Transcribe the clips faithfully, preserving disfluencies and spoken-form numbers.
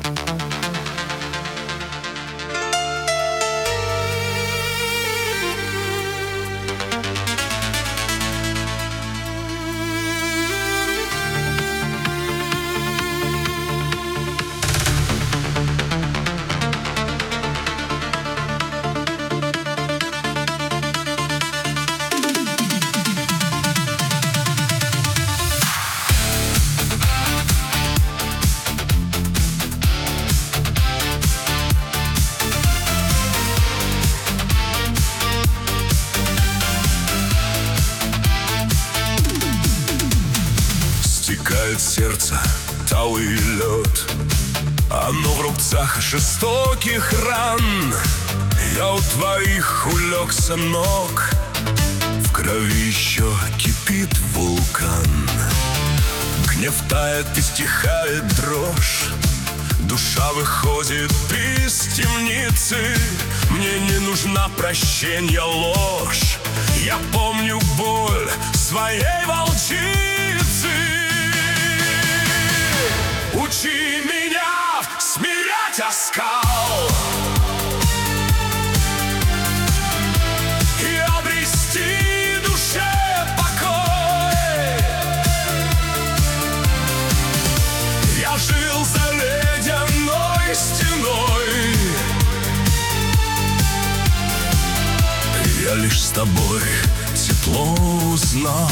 Стекает сердце талый лед, оно в рубцах жестоких ран. Я у твоих улегся ног, в крови еще кипит вулкан. Гнев тает и стихает дрожь, душа выходит из темницы. Мне не нужна прощенья ложь, я помню боль своей волчицы. Учи меня смирять оскал и обрести душе покой. Я жил за ледяной стеной, я лишь с тобой тепло узнал.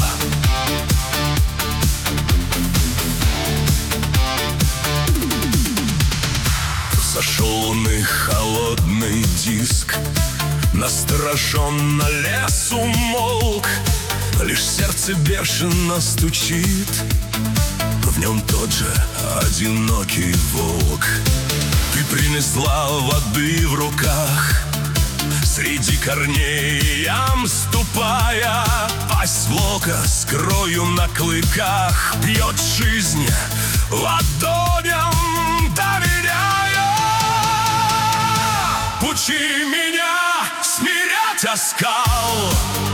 Сошел луны холодный диск, настороженно лес умолк. Лишь сердце бешено стучит, в нем тот же одинокий волк. Ты принесла воды в руках, среди корней ям ступая. Пасть волка скрою на клыках, бьет жизнь ладоням доверяя. Учи меня смирять оскал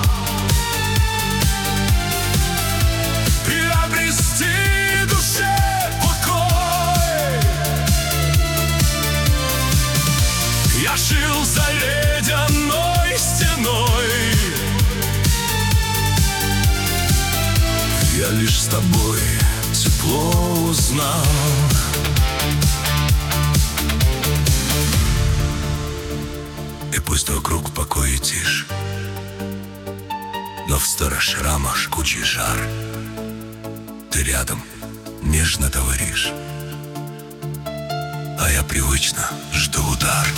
и обрести душе покой. Я жил за ледяной стеной, я лишь с тобой тепло узнал. И пусть вокруг покой и тишь, но в старых шрамах жгучий жар. Ты рядом нежно говоришь, а я привычно жду удар.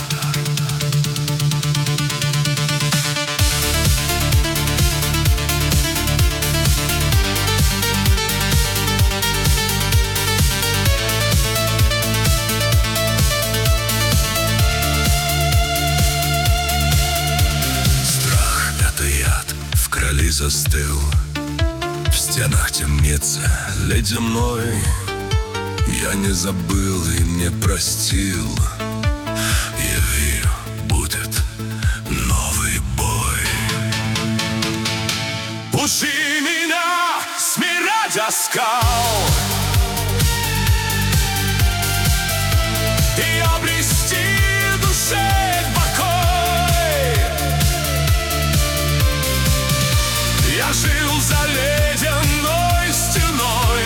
Застыл, в стенах темнится ледяной. Я не забыл и не простил, я верю, будет новый бой. Учи меня смирять оскал и обрести душе покой. Я жил за ледяной стеной,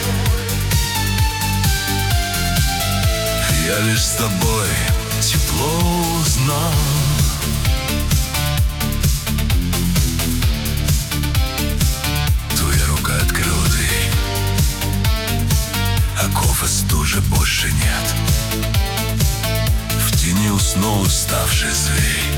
я лишь с тобой тепло узнал. Твоя рука открыла дверь, оков и стужи больше нет. В тени уснул уставший зверь.